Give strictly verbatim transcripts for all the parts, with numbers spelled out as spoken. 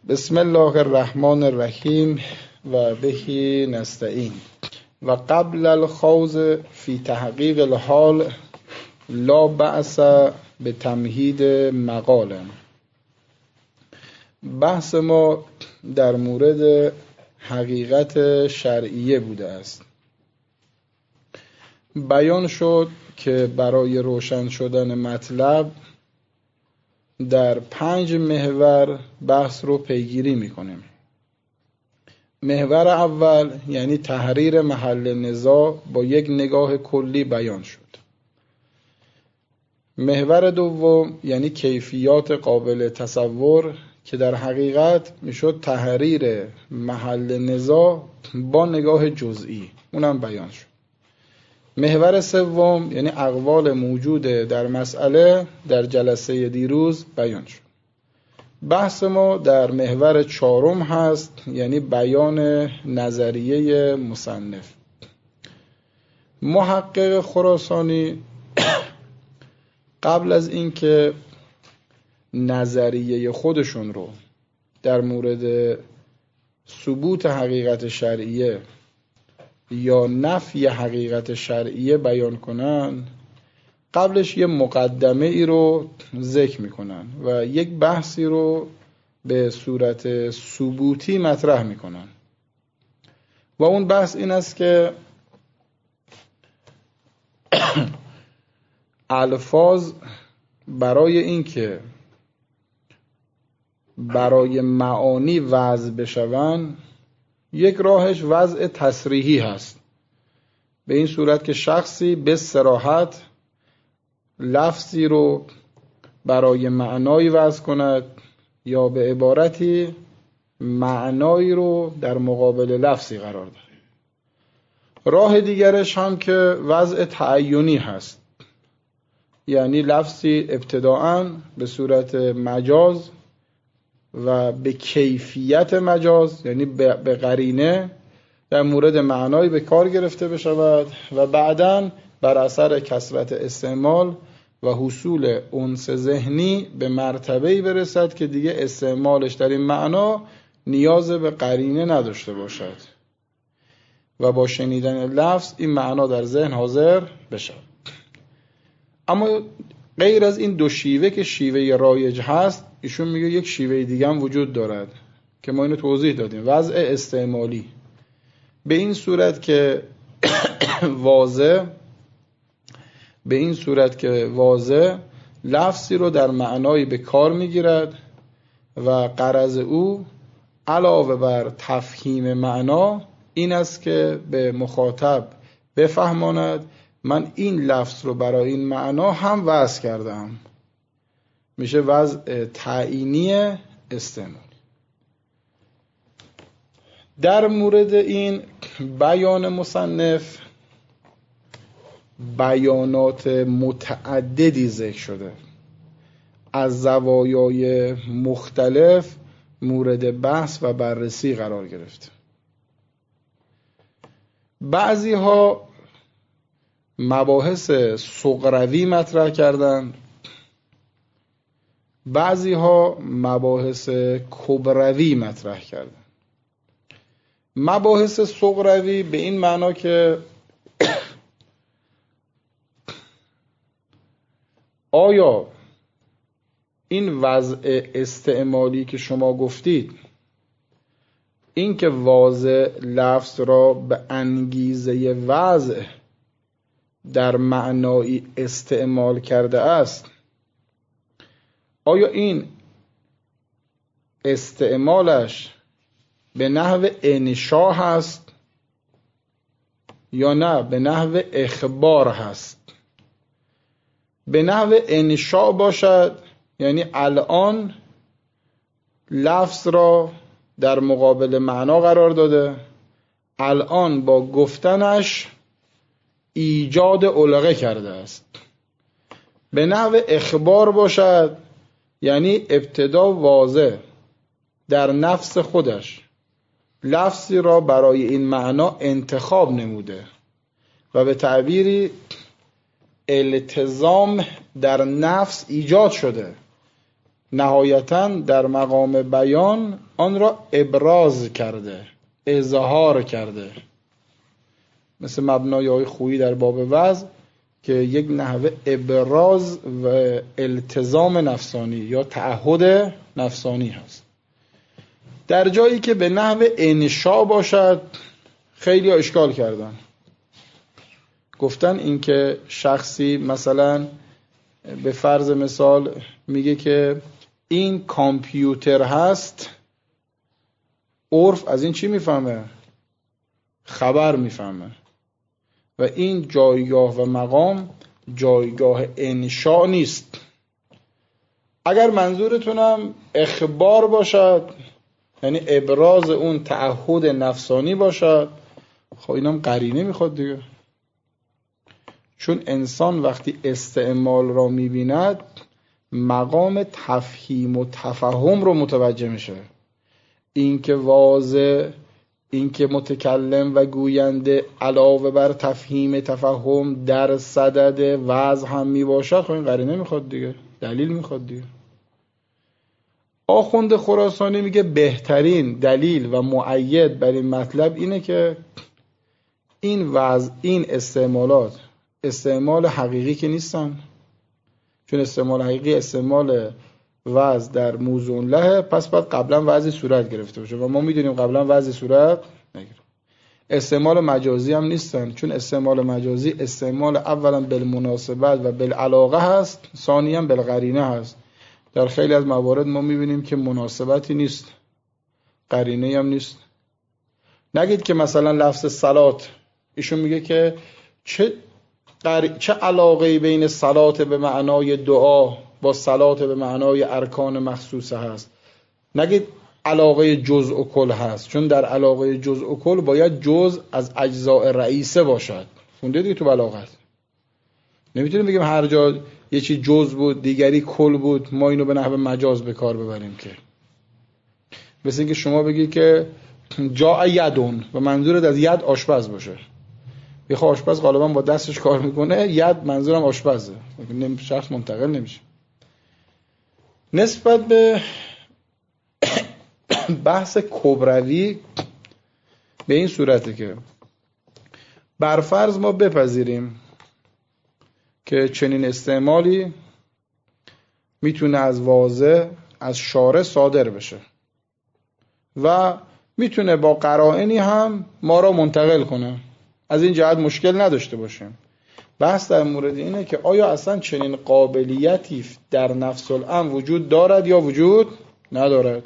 بسم الله الرحمن الرحیم و بهی نستعین. و قبل الخوض فی تحقیق الحال لا بأس به تمهید مقال. بحث ما در مورد حقیقت شرعیه بوده است. بیان شد که برای روشن شدن مطلب در پنج محور بحث رو پیگیری میکنیم. محور اول یعنی تحریر محل نزاع با یک نگاه کلی بیان شد. محور دوم یعنی کیفیات قابل تصور که در حقیقت میشد تحریر محل نزاع با نگاه جزئی، اونم بیان شد. محور سوم یعنی اقوال موجود در مسئله در جلسه دیروز بیان شد. بحث ما در محور چهارم هست، یعنی بیان نظریه مصنف. محقق خراسانی قبل از اینکه نظریه خودشون رو در مورد ثبوت حقیقت شرعیه یا نفی حقیقت شرعیه بیان کنن، قبلش یه مقدمه ای رو ذکر میکنن و یک بحثی رو به صورت ثبوتی مطرح میکنن و اون بحث این است که الفاظ برای اینکه برای معانی وضع بشون، یک راهش وضع تصریحی هست، به این صورت که شخصی به صراحت لفظی رو برای معنایی وضع کند یا به عبارتی معنایی رو در مقابل لفظی قرار دهد. راه دیگرش هم که وضع تعینی هست، یعنی لفظی ابتداءً به صورت مجاز و به کیفیت مجاز، یعنی به قرینه در مورد معنایی به کار گرفته بشود و بعداً بر اثر کثرت استعمال و حصول انس ذهنی به مرتبه‌ای برسد که دیگه استعمالش در این معنا نیاز به قرینه نداشته باشد و با شنیدن لفظ این معنا در ذهن حاضر بشود. اما غیر از این دو شیوه که شیوه رایج هست، ایشون میگه یک شیوه دیگه هم وجود دارد که ما اینو توضیح دادیم، وضع استعمالی. به این صورت که واضح به این صورت که واضح لفظی رو در معنایی به کار میگیرد و غرض او علاوه بر تفهیم معنا این است که به مخاطب بفهماند من این لفظ رو برای این معنا هم وضع کردم. میشه وضع تعیینی استعمالی. در مورد این بیان مصنف بیانات متعددی ذکر شده، از زوایای مختلف مورد بحث و بررسی قرار گرفته. بعضی ها مباحث صغروی مطرح کردند، بعضی ها مباحث کبروی مطرح کردند. مباحث صغروی به این معنا که آیا این وضع استعمالی که شما گفتید، این که واضع لفظ را به انگیزه وضع در معنایی استعمال کرده است، آیا این استعمالش به نحو انشاء هست یا نه به نحو اخبار هست؟ به نحو انشاء باشد یعنی الان لفظ را در مقابل معنا قرار داده، الان با گفتنش ایجاد علقه کرده است. به نحو اخبار باشد یعنی ابتدا واضح در نفس خودش لفظی را برای این معنا انتخاب نموده و به تعبیری التزام در نفس ایجاد شده نهایتاً در مقام بیان آن را ابراز کرده، اظهار کرده، مثل مبنای های خویی در باب وعظ که یک نحوه ابراز و التزام نفسانی یا تعهد نفسانی هست. در جایی که به نحو انشا باشد خیلی اشکال کردن، گفتن این که شخصی مثلا به فرض مثال میگه که این کامپیوتر هست، عرف از این چی میفهمه؟ خبر میفهمه. و این جایگاه و مقام جایگاه انشاء نیست. اگر منظورتونم اخبار باشد، یعنی ابراز اون تعهد نفسانی باشد، خب اینم قرینه میخواد دیگه. چون انسان وقتی استعمال را میبیند مقام تفهیم و تفهم رو متوجه میشه. این که واضح، این که متکلم و گوینده علاوه بر تفهیم تفهم در صدد وعظ هم میباشد، خب این قرینه میخواد دیگه، دلیل میخواد دیگه. آخوند خراسانی میگه بهترین دلیل و مؤید بر این مطلب اینه که این وعظ، این استعمالات استعمال حقیقی که نیستن، چون استعمال حقیقی استعمال وعظ در موضوع له، پس باید قبلا وعظی صورت گرفته باشه و ما میدونیم قبلا وعظی صورت نگرفت. استعمال مجازی هم نیستن، چون استعمال مجازی استعمال اولا بالمناسبت و بالعلاقه هست، ثانیاً بالقرینه هست. در خیلی از موارد ما میبینیم که مناسبتی نیست، قرینه هم نیست. نگید که مثلا لفظ صلات، ایشون میگه که چه قر... چه علاقه‌ای بین صلات به معنای دعا با صلات به معنای ارکان مخصوصه هست. نگید علاقه جزء و کل هست، چون در علاقه جزء و کل باید جزء از اجزاء رئیسه باشد. خونده دیگه تو بلاغت. نمیتونیم بگیم هر جا یه چی جزء بود دیگری کل بود ما اینو به نحو مجاز به کار ببریم که. مثل اینکه شما بگی که جاء یدون و منظورت از ید آشپز باشه. یه آشپز غالبا با دستش کار میکنه، ید منظورم آشپزه، شخص منتقل نمیشه. نسبت به بحث کبروی به این صورته که برفرض ما بپذیریم که چنین استعمالی میتونه از واضح از شارع صادر بشه و میتونه با قرائنی هم ما را منتقل کنه، از این جهت مشکل نداشته باشیم. بحث در مورد اینه که آیا اصلا چنین قابلیتی در نفس الامر وجود دارد یا وجود ندارد.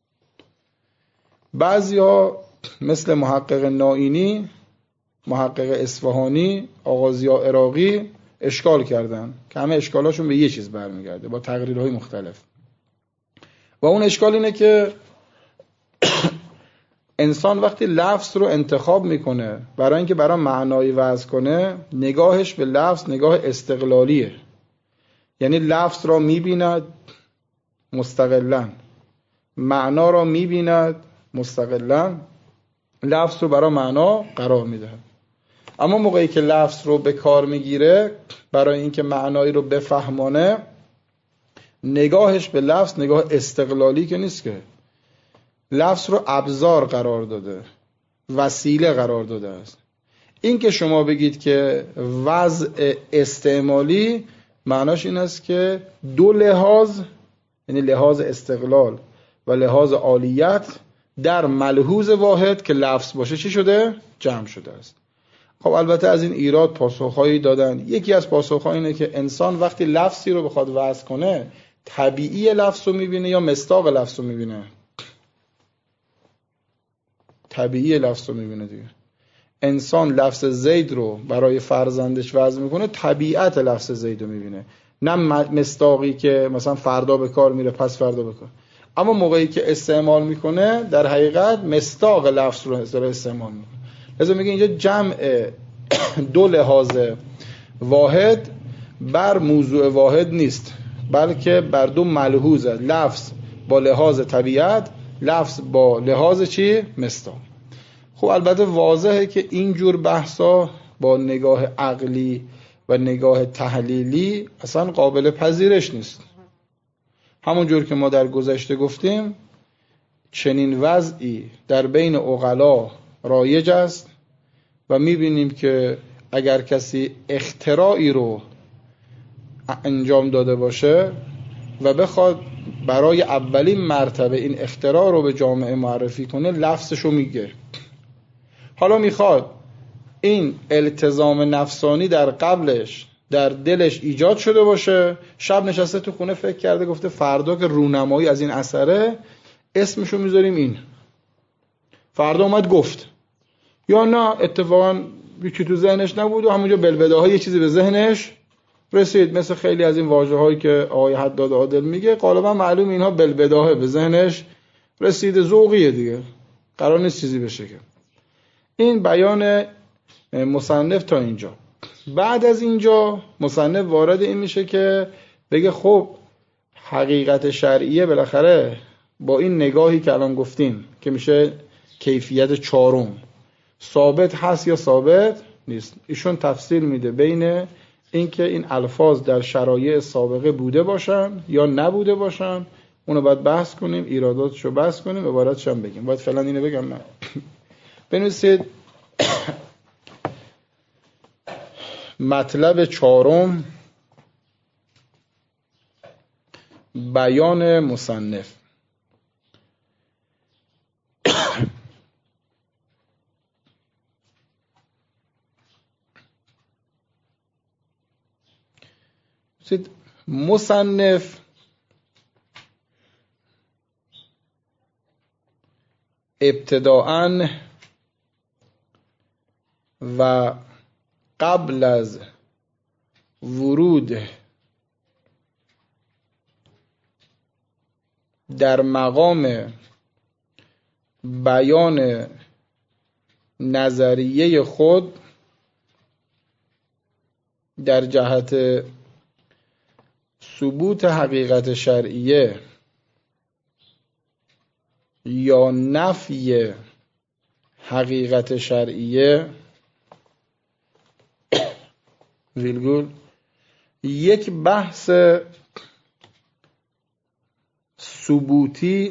بعضی ها مثل محقق نائینی، محقق اصفهانی، آغازیا عراقی اشکال کردن که همه اشکالاشون به یه چیز برمیگرده با تقریرهای مختلف. و اون اشکال اینه که انسان وقتی لفظ رو انتخاب میکنه برای اینکه برای معنایی وضع کنه، نگاهش به لفظ نگاه استقلالیه. یعنی لفظ را میبیند مستقلاً، معنا را میبیند مستقلاً، لفظ رو برای معنا قرار میده. اما موقعی که لفظ رو به کار میگیره برای اینکه معنایی رو بفهمانه، نگاهش به لفظ نگاه استقلالی که نیست، که لفظ رو ابزار قرار داده، وسیله قرار داده است. این که شما بگید که وضع استعمالی، معناش این است که دو لحاظ، یعنی لحاظ استقلال و لحاظ عالیت، در ملحوظ واحد که لفظ باشه چی شده؟ جمع شده است. خب البته از این ایراد پاسخهایی دادن. یکی از پاسخها اینه که انسان وقتی لفظی رو بخواد وضع کنه، طبیعی لفظ رو میبینه یا مصداق لفظ رو میبینه؟ طبیعی لفظ رو میبینه دیگه. انسان لفظ زید رو برای فرزندش وضع میکنه، طبیعت لفظ زید رو میبینه، نه مصداقی که مثلا فردا به کار میره پس فردا بکن. اما موقعی که استعمال میکنه در حقیقت مصداق لفظ رو استعمال میکنه. لذا میگه اینجا جمع دو لحاظ واحد بر موضوع واحد نیست، بلکه بر دو ملحوظ، لفظ با لحاظ طبیعت، لفظ با لحاظ چی؟ مصداق. خب البته واضحه که اینجور بحثا با نگاه عقلی و نگاه تحلیلی اصلا قابل پذیرش نیست. همون جور که ما در گذشته گفتیم چنین وضعی در بین عقلا رایج است و میبینیم که اگر کسی اختراعی رو انجام داده باشه و بخواد برای اولین مرتبه این اختراع رو به جامعه معرفی کنه لفظش رو میگه. حالا میخواد این التزام نفسانی در قبلش در دلش ایجاد شده باشه، شب نشسته تو خونه فکر کرده گفته فردا که رونمایی از این اثره اسمشو میذاریم این، فردا اومد گفت، یا نه اتفاقا یکی تو ذهنش نبود و همونجا بلبده ها یه چیزی به ذهنش رسید. مثل خیلی از این واژه هایی که آقای حداد عادل میگه غالبا معلوم اینها بلبده ها به ذهنش رسیده، ذوقیه دیگه، قرار نیست چیزی بشه. که این بیان مصنف تا اینجا. بعد از اینجا مصنف وارد این میشه که بگه خب حقیقت شرعیه بالاخره با این نگاهی که الان گفتیم که میشه کیفیت چهارم ثابت هست یا ثابت نیست. ایشون تفصیل میده بین اینکه این الفاظ در شرایع سابقه بوده باشن یا نبوده باشن، اونو باید بحث کنیم، ایراداتشو بحث کنیم، عبارتش هم بگیم. باید فعلا اینو بگم نه بنویسید مطلب چهارم بیان مصنف. مصنف ابتداءً و قبل از ورود در مقام بیان نظریه خود در جهت ثبوت حقیقت شرعیه یا نفی حقیقت شرعیه ویلگول یک بحث ثبوتی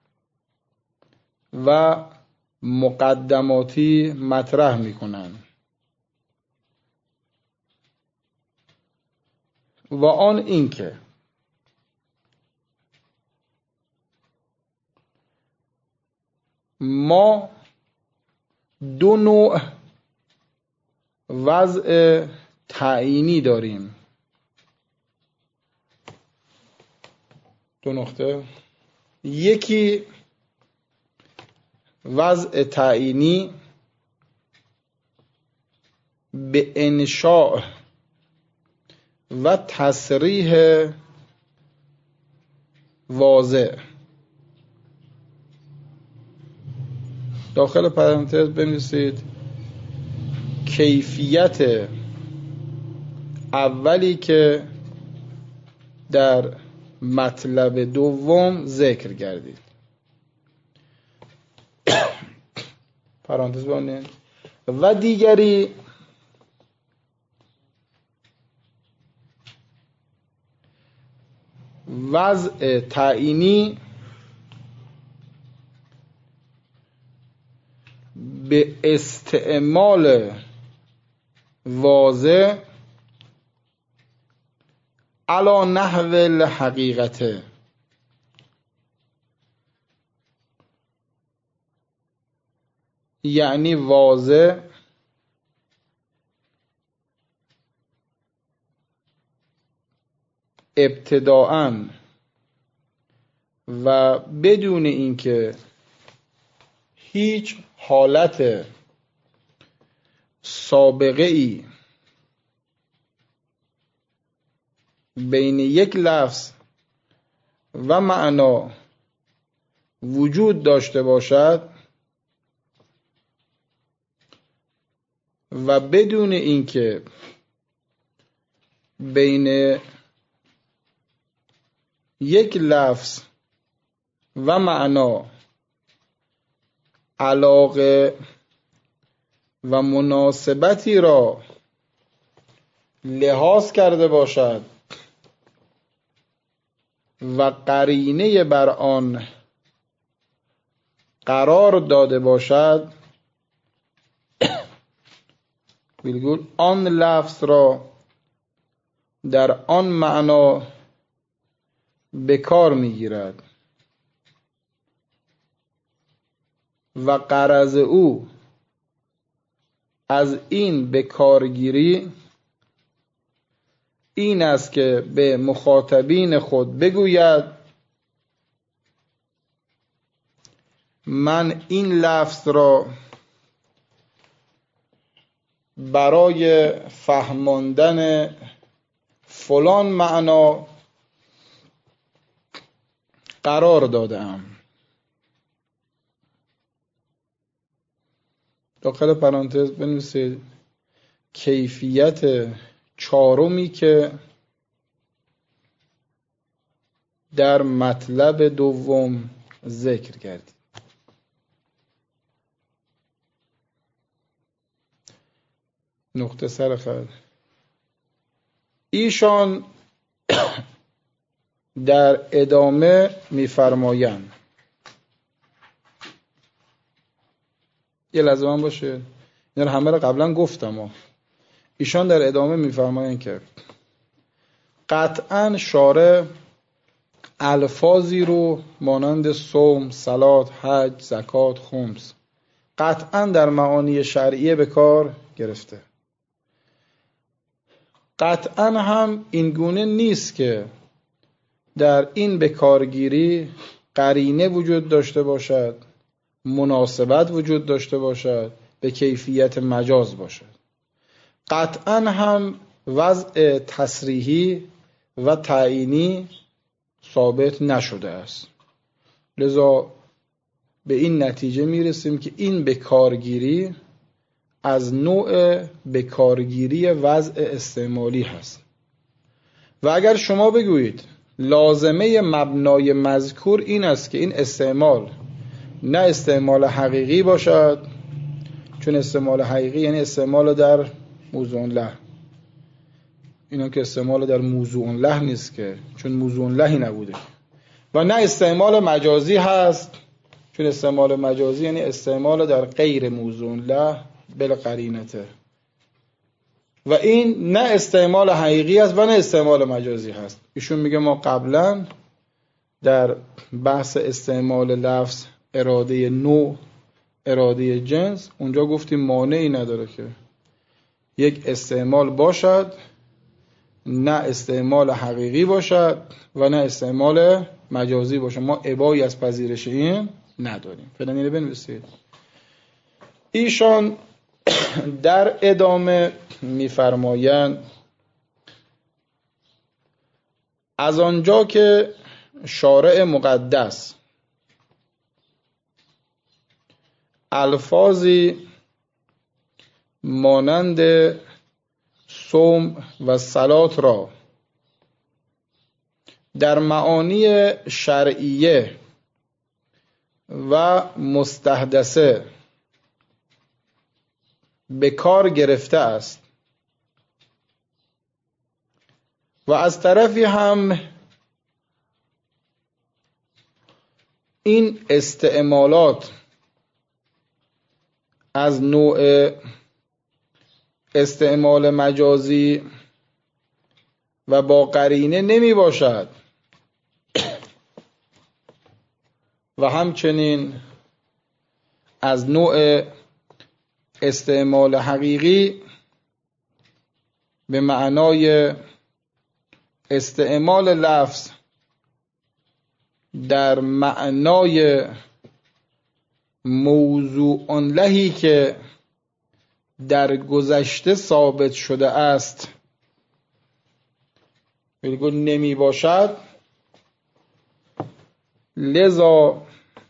و مقدماتی مطرح میکنن و آن اینکه ما دو نوع وضع تعیینی داریم. دو نقطه. یکی وضع تعیینی به انشاء و تصریح واضح. داخل پرانتز بنویسید کیفیت اولی که در مطلب دوم ذکر گردید. پرانتز بانید. و دیگری وضع تعیینی به استعمال واضح علی نحو الحقیقت، یعنی واضح ابتداءً و بدون اینکه هیچ حالت سابقه ای بین یک لفظ و معنا وجود داشته باشد و بدون اینکه بین یک لفظ و معنا علاقه و مناسبتی را لحاظ کرده باشد و قرینه بر آن قرار داده باشد، ویرگول آن لفظ را در آن معنا به کار میگیرد و غرض او از این به کارگیری این است که به مخاطبین خود بگوید من این لفظ را برای فهماندن فلان معنا قرار دادم. داخل پرانتز بنویسید کیفیت چهارمی که در مطلب دوم ذکر کردید. نقطه سر خط. ایشان در ادامه می‌فرمایند، یه لحظه من باشه، اینا همه رو قبلا گفتم ها. ایشان در ادامه می‌فرمایند که قطعاً شارع الفاظی رو مانند صوم، صلات، حج، زکات، خمس قطعاً در معانی شرعیه به کار گرفته. قطعاً هم این گونه نیست که در این به کارگیری قرینه وجود داشته باشد، مناسبت وجود داشته باشد، به کیفیت مجاز باشد. قطعاً هم وضع تصریحی و تعیینی ثابت نشده است. لذا به این نتیجه میرسیم که این به کارگیری از نوع به کارگیری وضع استعمالی هست. و اگر شما بگویید لازمه مبنای مذکور این است که این استعمال نه استعمال حقیقی باشد، چون استعمال حقیقی یعنی استعمال در موضوع له، اینا که استعمال در موضوع له نیست که، چون موضوع لهی نبوده. و نه استعمال مجازی هست، چون استعمال مجازی یعنی استعمال در غیر موضوع له بالقرینته. و این نه استعمال حقیقی است و نه استعمال مجازی هست. ایشون میگه ما قبلا در بحث استعمال لفظ اراده نوع، اراده جنس، اونجا گفتیم مانعی نداره که یک استعمال باشد نه استعمال حقیقی باشد و نه استعمال مجازی باشد. ما ابایی از پذیرش این نداریم. فعلا اینو بنویسید. ایشان در ادامه می‌فرمایند از آنجا که شارع مقدس الفاظی مانند صوم و صلات را در معانی شرعیه و مستحدثه به کار گرفته است و از طرفی هم این استعمالات از نوع استعمال مجازی و با قرینه نمی باشد و همچنین از نوع استعمال حقیقی به معنای استعمال لفظ در معنای موضوع لهی که در گذشته ثابت شده است بگو نمی باشد. لذا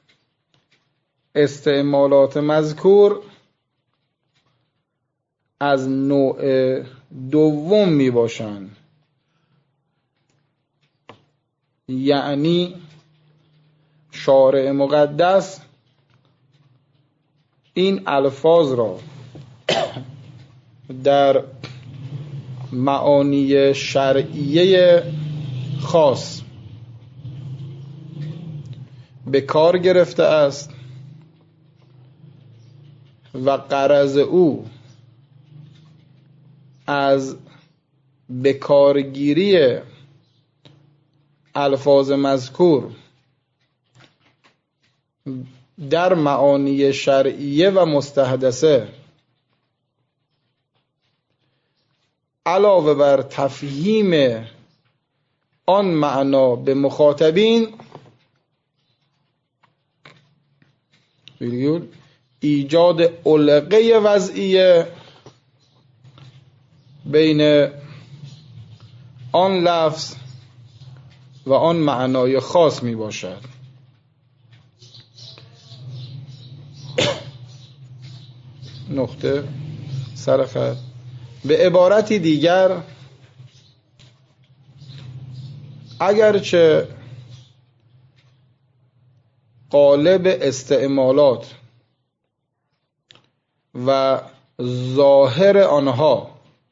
استعمالات مذکور از نوع دوم می باشند، یعنی شارع مقدس این الفاظ را در معانی شرعیه خاص به کار گرفته است و غرض او از به کارگیری الفاظ مذکور در معانی شرعیه و مستحدثه علاوه بر تفهیم آن معنا به مخاطبین ایجاد علقه وضعیه بین آن لفظ و آن معنای خاص می باشد. نقطه سرخط. به عبارتی دیگر اگرچه قالب استعمالات و ظاهر آنها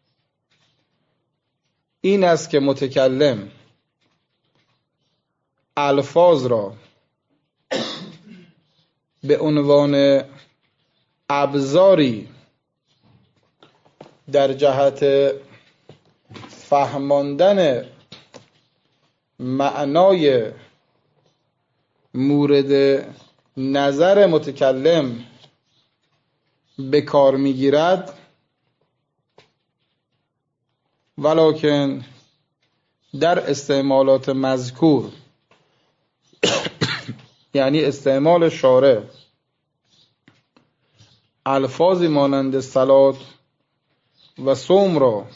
این است که متکلم الفاظ را به عنوان ابزاری در جهت فهماندن معنای مورد نظر متکلم به کار میگیرد، ولکن در استعمالات مذکور یعنی استعمال شارع الفاظی مانند صلات و صوم را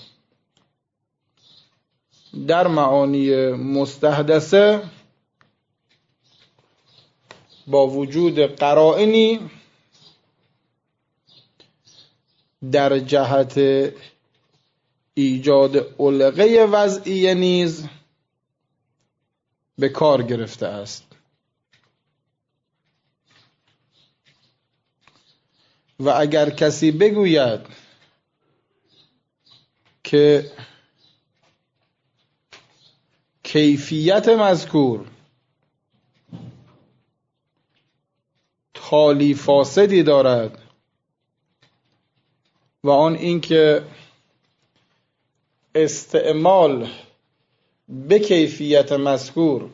در معانی مستحدثه با وجود قرائنی در جهت ایجاد علقه وضعیه نیز به کار گرفته است. و اگر کسی بگوید که کیفیت مذکور حالی فاسدی دارد و آن اینکه استعمال به کیفیت مذکور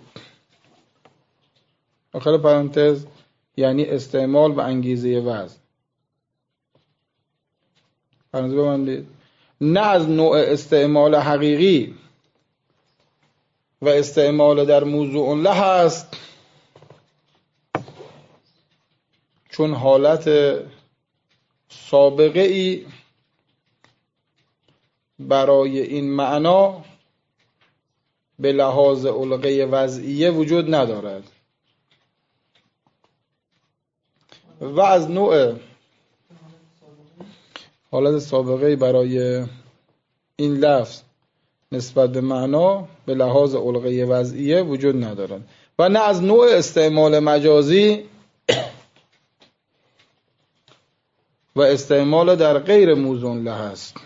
آخر پرانتز یعنی استعمال به انگیزه وزن پرانتز ببندید، نه از نوع استعمال حقیقی و استعمال در موضوع له است، چون حالت سابقه ای برای این معنا به لحاظ علقه وضعیه وجود ندارد و از نوع حالت سابقه ای برای این لفظ نسبت به معنا به لحاظ علقه وضعیه وجود ندارد و نه از نوع استعمال مجازی و استعمال در غیر موزون له است.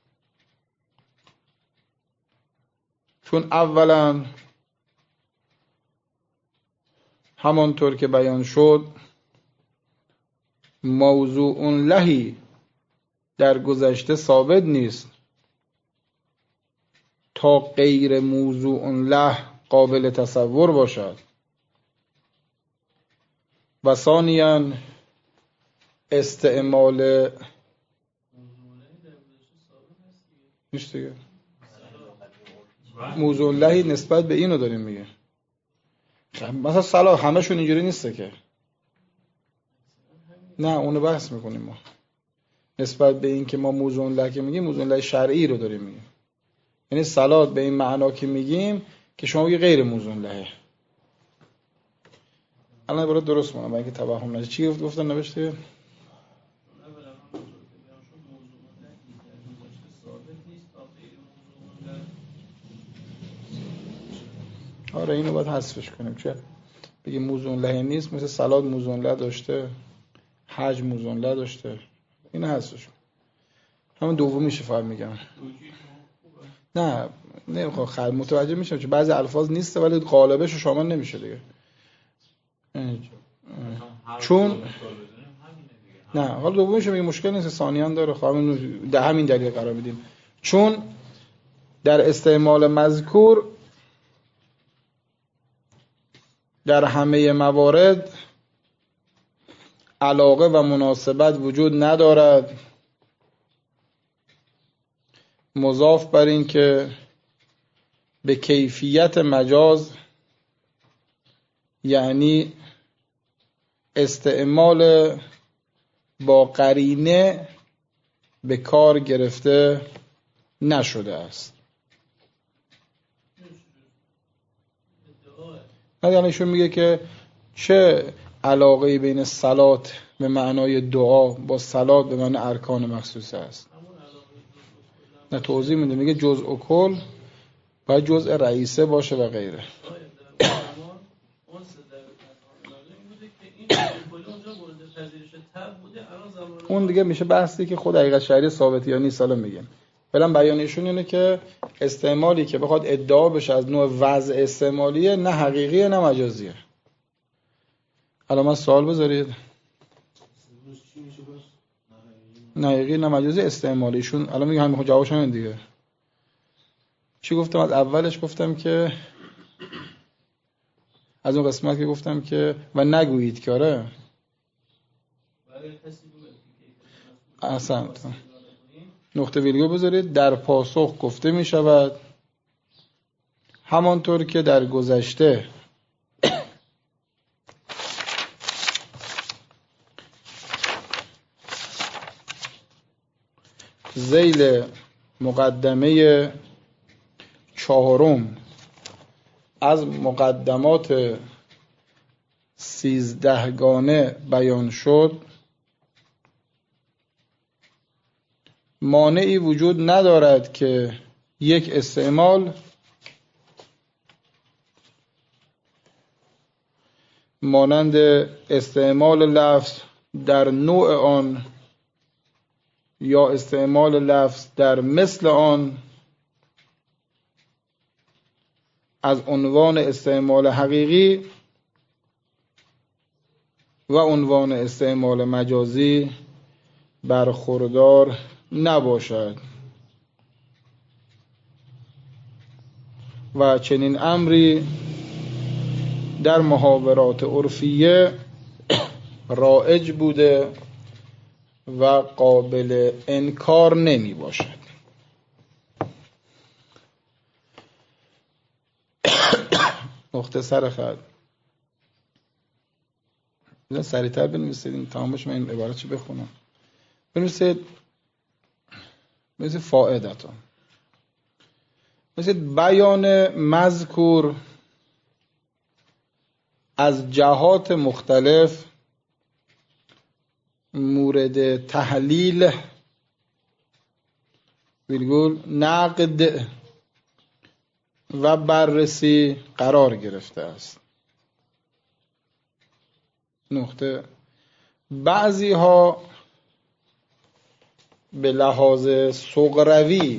چون اولا همانطور که بیان شد موضوع لهی در گذشته ثابت نیست تا غیر موضوع له قابل تصور باشد و ثانیاً استعمال نیست دیگه موضوع لهی نسبت به اینو داریم میگه. مثلا صلاح همشون اینجوری نیسته که نه اونو بحث میکنیم ما نسبت به این که ما موضوع له که میگیم موضوع له شرعی رو داریم میگیم، یعنی صلات به این معنا که میگیم که شما بگی غیر موضوع لهه. الان برات درست میگم اگه توهم نشه. چی گفت گفتن نوشته؟ آره اینو باید حذفش کنیم. چه بگیم موضوع له نیست، مثل صلات موضوع له داشته، حج موضوع له داشته، اینو حذفش کنیم. همون دومیشه فقط میگم. نه نمیخوام خل متوجه میشم چون بعضی الفاظ نیسته ولی قالبش شامل نمیشه دیگه. چون نه حالا دومش میگه مشکل نیست، ثانیان داره، خواهم در همین دلیل قرار بدیم. چون در استعمال مذکور در همه موارد علاقه و مناسبت وجود ندارد، مضاف بر این که به کیفیت مجاز یعنی استعمال با قرینه به کار گرفته نشده است. یعنی ایشون میگه که چه علاقه‌ای بین صلات به معنای دعا با صلات به معنای ارکان مخصوصه است. نه توضیح میده، میگه جزء و کل باید جزء رئیسه باشه و غیره. اون دیگه میشه بحثی که خود حقیقت شرعی ثابت یا نیست. حالا میگیم فعلا بیانشون اینه که استعمالی که بخواد ادعا بشه از نوع وضع استعمالیه، نه حقیقیه نه مجازیه. الان من سوال بذارید، نه حقیقی نه مجازی استعمالیشون. الان میگم همین جوابش همین دیگه. چی گفتم از اولش؟ گفتم که از اون قسمت که گفتم که و نگویید که آره احسنت نقطه ویرگول بذارید. در پاسخ گفته می شود همانطور که در گذشته ذیل مقدمه چهارم از مقدمات سیزدهگانه بیان شد، مانعی وجود ندارد که یک استعمال مانند استعمال لفظ در نوع آن یا استعمال لفظ در مثل آن از عنوان استعمال حقیقی و عنوان استعمال مجازی برخوردار نباشد و چنین امری در محاورات عرفیه رایج بوده و قابل انکار نمی باشد. مختصر خط بزن سریعتر بنویسید، این تمامش من این عبارت چی بخونم. بنویسید مثل فائدتون، مثل بیان مذکور از جهات مختلف مورد تحلیل ویرگول نقد و بررسی قرار گرفته است. نقطه بعضی ها به لحاظ صغروی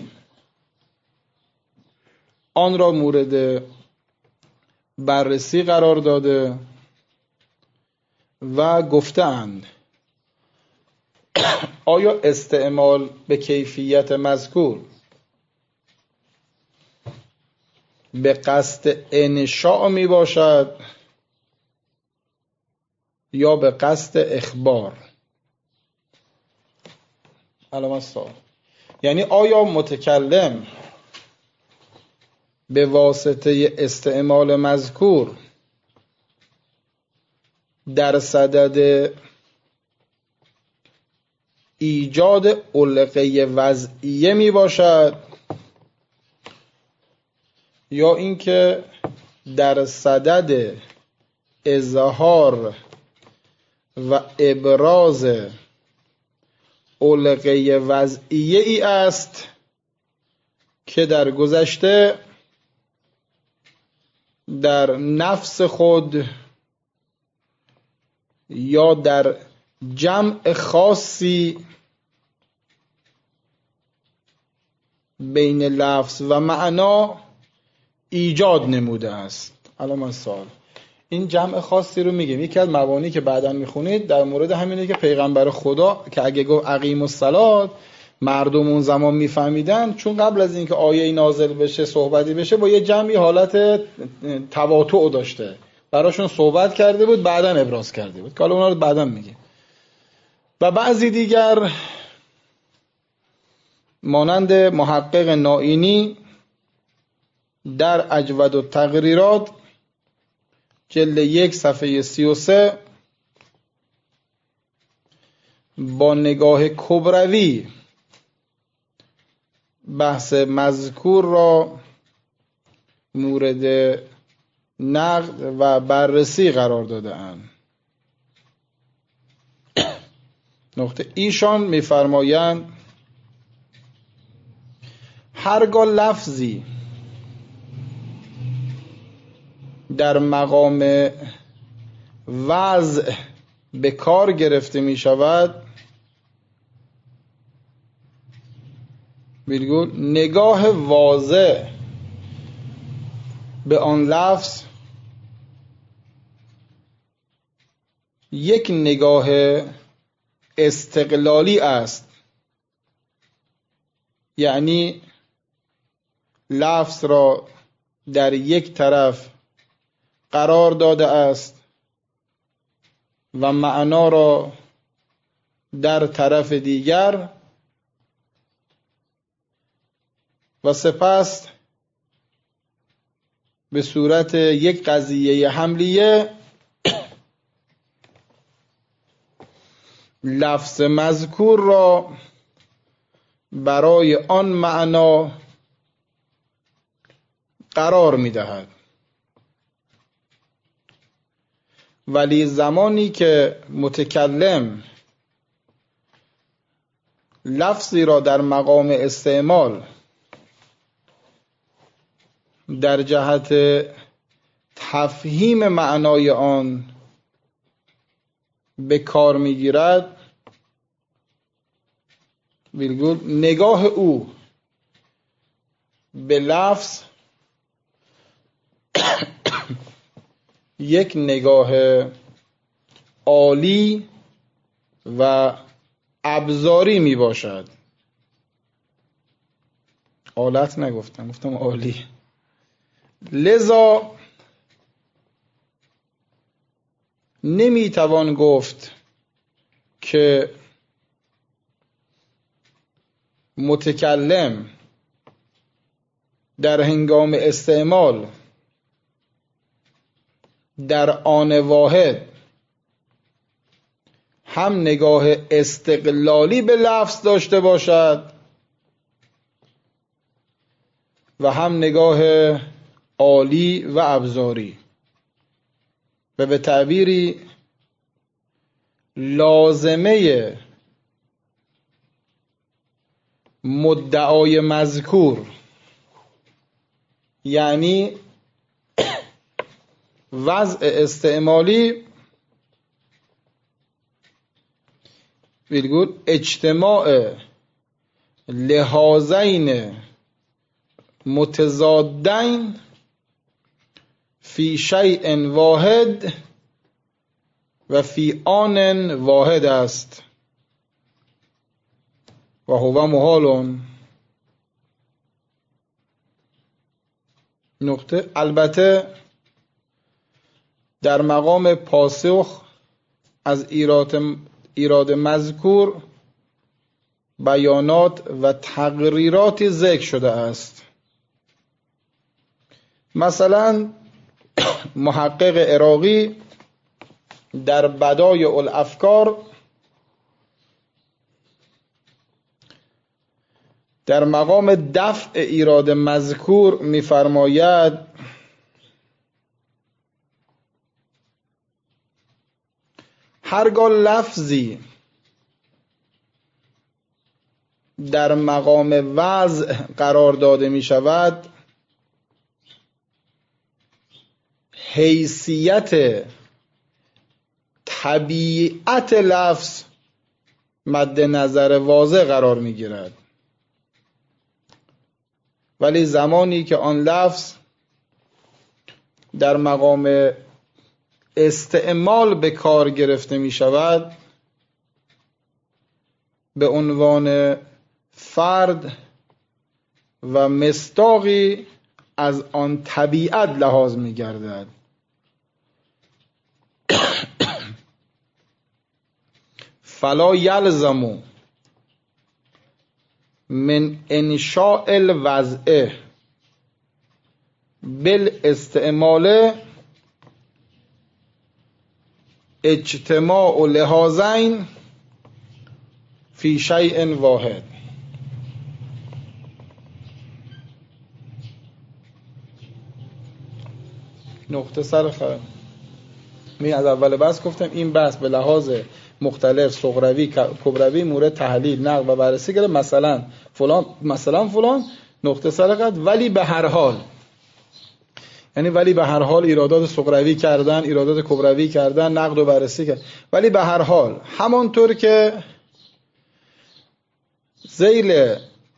آن را مورد بررسی قرار داده و گفتند آیا استعمال به کیفیت مذکور به قصد انشاء می باشد یا به قصد اخبار؟ علامت سوال. یعنی آیا متکلم به واسطه استعمال مذکور در صدد ایجاد علقه وضعیه می باشد یا اینکه در صدد اظهار و ابراز علقه وضعیه ای است که در گذشته در نفس خود یا در جمع خاصی بین لفظ و معنا ایجاد نموده است. الان من سوال، این جمع خاصی رو میگیم. یکی از مبانی که بعداً میخونید در مورد همینه که پیغمبر خدا که اگه گفت اقیم الصلاة مردم اون زمان میفهمیدن، چون قبل از اینکه آیه نازل بشه صحبتی بشه با یه جمعی حالت تواطؤ داشته، براشون صحبت کرده بود، بعداً ابراز کرده بود که حالا اونا رو بعداً میگه. و بعضی دیگر مانند محقق نائینی در اجود التقریرات جلد یک صفحه سی و سه با نگاه کبروی بحث مذکور را مورد نقد و بررسی قرار داده اند. نقطه ایشان می‌فرمایند هرگاه لفظی در مقام وضع به کار گرفته می شود، بگو نگاه واضح به آن لفظ یک نگاه استقلالی است، یعنی لفظ را در یک طرف قرار داده است و معنا را در طرف دیگر و سپس به صورت یک قضیه حملیه لفظ مذکور را برای آن معنا قرار می دهد. ولی زمانی که متکلم لفظی را در مقام استعمال در جهت تفهیم معنای آن به کار میگیرد، ویرگول نگاه او به لفظ یک نگاه عالی و ابزاری می باشد. آلت نگفتم، گفتم عالی. لذا نمی توان گفت که متکلم در هنگام استعمال در آن واحد هم نگاه استقلالی به لفظ داشته باشد و هم نگاه عالی و ابزاری، و به تعبیری لازمه مدعای مذکور، یعنی وضع استعمالی، ویرگول اجتماع لحاظین متضادین فی شیء واحد و فی آن واحد است و هو محال. نقطه. البته در مقام پاسخ از ایراد ایراد مذکور بیانات و تقریراتی ذکر شده است. مثلا محقق عراقی در بدایع الافکار در مقام دفع ایراد مذکور می‌فرماید هرگاه لفظی در مقام وضع قرار داده می شود، حیثیت طبیعت لفظ مد نظر واضح قرار می گیرد. ولی زمانی که آن لفظ در مقام استعمال به کار گرفته می شود به عنوان فرد و مصداقی از آن طبیعت لحاظ می گردد. فلا یلزم من انشاء الوضع بالاستعمال اجتماع لحاظین فی شیء واحد. نقطه سر خط. می از اول بحث گفتم این بحث به لحاظ مختلف صغروی کبروی مورد تحلیل نقد و بررسی کرده، مثلا فلان مثلا فلان نقطه سر خط، ولی به هر حال، یعنی ولی به هر حال ایرادات صغروی کردن، ایرادات کبروی کردن، نقد و بررسی کردن، ولی به هر حال همانطور که ذیل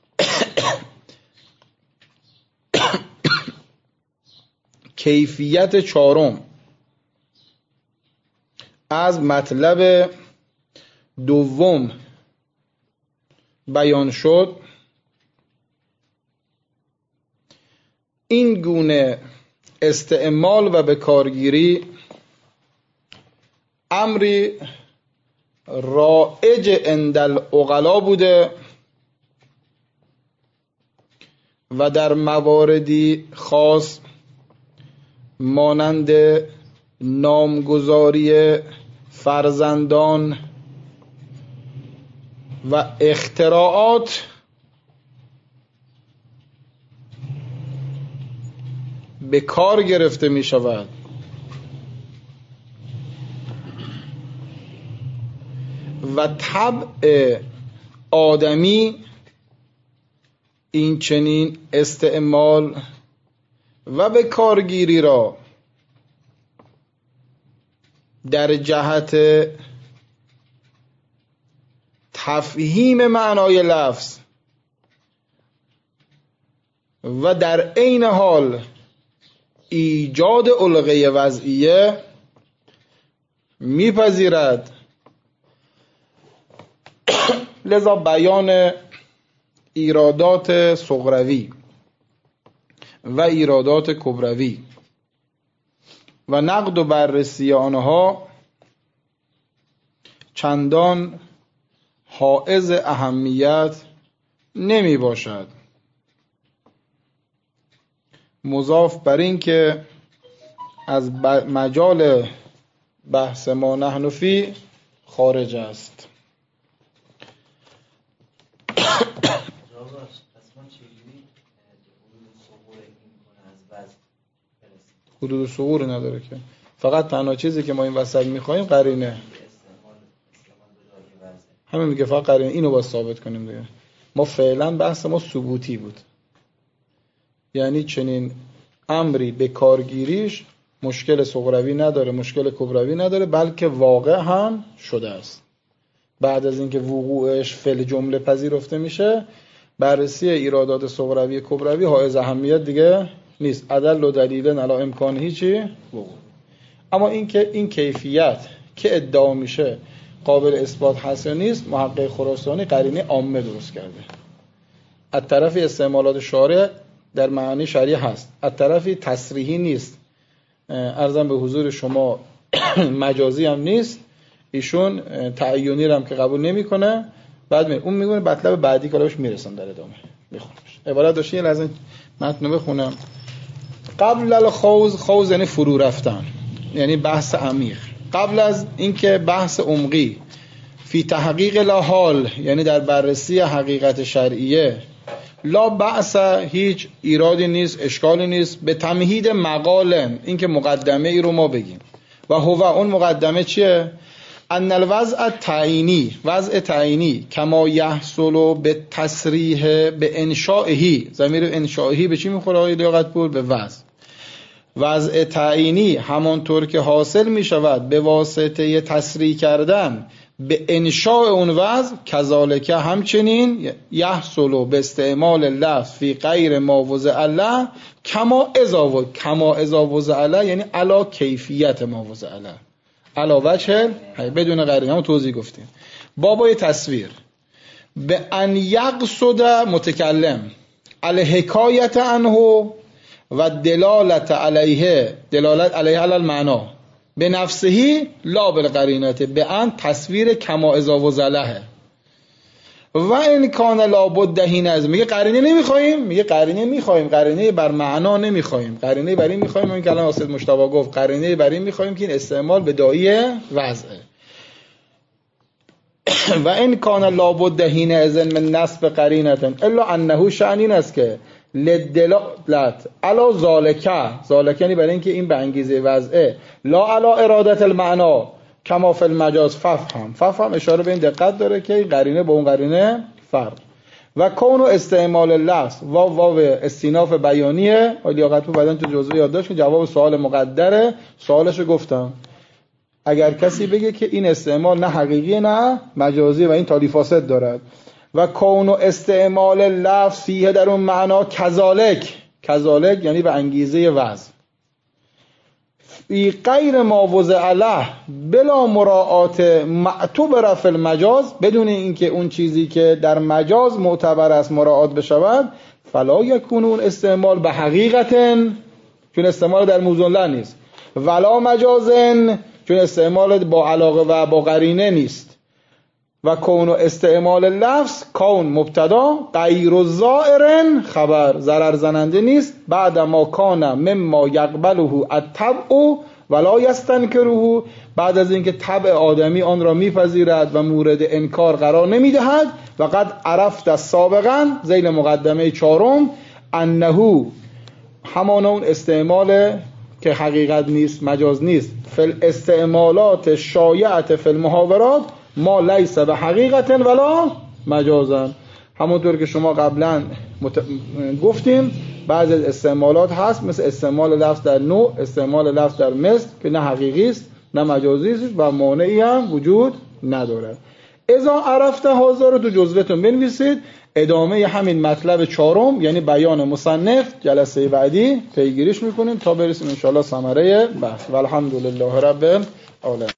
کیفیت چهارم از مطلب دوم بیان شد، این گونه استعمال و به کارگیری امری رایج عند العقلا بوده و در مواردی خاص مانند نامگذاری فرزندان و اختراعات به کار گرفته می شود. و طبع آدمی این چنین استعمال و به کارگیری را در جهت تفهیم معنای لفظ و در عین حال ایجاد علقه وضعیه میپذیرد. لذا بیان ایرادات صغروی و ایرادات کبروی و نقد و بررسی آنها چندان حائز اهمیت نمی باشد، مضاف بر این که از مجال بحث ما نحن فی خارج است. حدود ثغور نداره که، فقط تنها چیزی که ما این وسط میخوایم قرینه، همه میگه فقط قرینه، اینو باید ثابت کنیم دیگه. ما فعلا بحث ما ثبوتی بود، یعنی چنین امری به کارگیریش مشکل صغروی نداره، مشکل کبروی نداره، بلکه واقع هم شده است. بعد از اینکه وقوعش فعل جمله پذیرفته میشه، بررسی ایرادات صغروی کبروی حائز اهمیت دیگه نیست. عدل و دلیل علی امکان هیچی وقوع. اما اینکه این کیفیت که ادعا میشه قابل اثبات هست یا نیست، محقق خراسانی قرینه عامه درست کرده. از طرفی استعمالات شارع در معنی شرعی هست، از طرفی تصریحی نیست، عرضم به حضور شما مجازی هم نیست. ایشون تعیینی رو هم که قبول نمیکنه، بعد می اون میگونه مطلب بعدی که بهش میرسم در ادامه بخونمش. عبارت داشته یه لحظه متن بخونم. قبل الخوض، خوض یعنی فرو رفتن، یعنی بحث عمیق. قبل از اینکه بحث عمقی فی تحقیق الحال، یعنی در بررسی حقیقت شرعیه، لا بأس، هیچ ایرادی نیست، اشکالی نیست، به تمهید مقالن، اینکه مقدمه ای رو ما بگیم. و هو، اون مقدمه چیه؟ ان الوضع تعیینی، وضع تعیینی، کما یحصل به تصریح به انشائهی، ضمیر انشائهی به چی میخوره آقای لیاقت‌پور؟ به وضع. وضع تعیینی همانطور که حاصل می شود به واسطه تصریح کردن به انشاء اون وضع کذالک همچنین یحصل به استعمال لفظ فی غیر ما وضع له کما اذا و کما اذا وضع له، یعنی علا کیفیت ما وضع له، علا وجه بدون قرینه. هم توضیح گفتیم. بابای تصویر به ان یقصد متکلم الحکایت عنه و دلالت علیه دلالت علیه علی المعنا به نفسهی لا بالقرینه، به ان تصویر کما اذا وضع له و این کان لابد هین از میگه قرینه نمیخوایم، میگه قرینه میخوایم، قرینه بر معنا نمیخوایم، قرینه بر این میخوایم. این کلام استاد مجتبی گفت قرینه بر این میخوایم که این استعمال به داعی وضعه. و این کان لابد هین از من نصب قرینه الا انه شأن این است که لدلالت علا ذالکه، ذالکه یعنی برای اینکه این به انگیزه وضعه، لا علا ارادت المعنا کما فی المجاز ففهم. ففهم اشاره به این دقت داره که این قرینه با اون قرینه فرق. و کون و استعمال لفظ و واو استیناف بیانیه. لیاقت رو بعدن تو جزوه یادداشت که جواب سوال مقدره، سوالشو گفتم. اگر کسی بگه که این استعمال نه حقیقی نه مجازی و این تالی فاسد دارد، و کون و استعمال لفظ فیه در اون معنا کذالک، کذالک یعنی به انگیزه وضع، فی غیر ما وضع له بلا مراعات معتوب رفع المجاز، بدون اینکه اون چیزی که در مجاز معتبر است مراعات بشود، فلا یکون اون استعمال به حقیقتن، چون استعمال در موزون له نیست، ولا مجازن، چون استعمال با علاقه و با قرینه نیست. و کون و استعمال لفظ کون مبتدا غیر الزائر خبر، ضرر زننده نیست، بعد ما کان مما یقبله الطبع ولا یستنکره، بعد از اینکه طبع آدمی آن را میپذیرد و مورد انکار قرار نمیدهد. و قد عرفت سابقا ذیل مقدمه چهارم انه همان اون استعمال که حقیقت نیست مجاز نیست، فل استعمالات شایعت فی المحاورات ما لیس به حقیقت ولا مجازن. همونطور که شما قبلا مت... گفتیم بعضی از استعمالات هست مثل استعمال لفظ در نوع، استعمال لفظ در مثل که نه حقیقی است نه مجازی است و مانعی هم وجود نداره. اذا عرفته هازا رو تو جزوتون بنویسید. ادامه همین مطلب چهارم یعنی بیان مصنف جلسه بعدی پیگیریش میکنیم تا برسیم انشاءالله ثمره بحث. والحمدلله رب العالمین.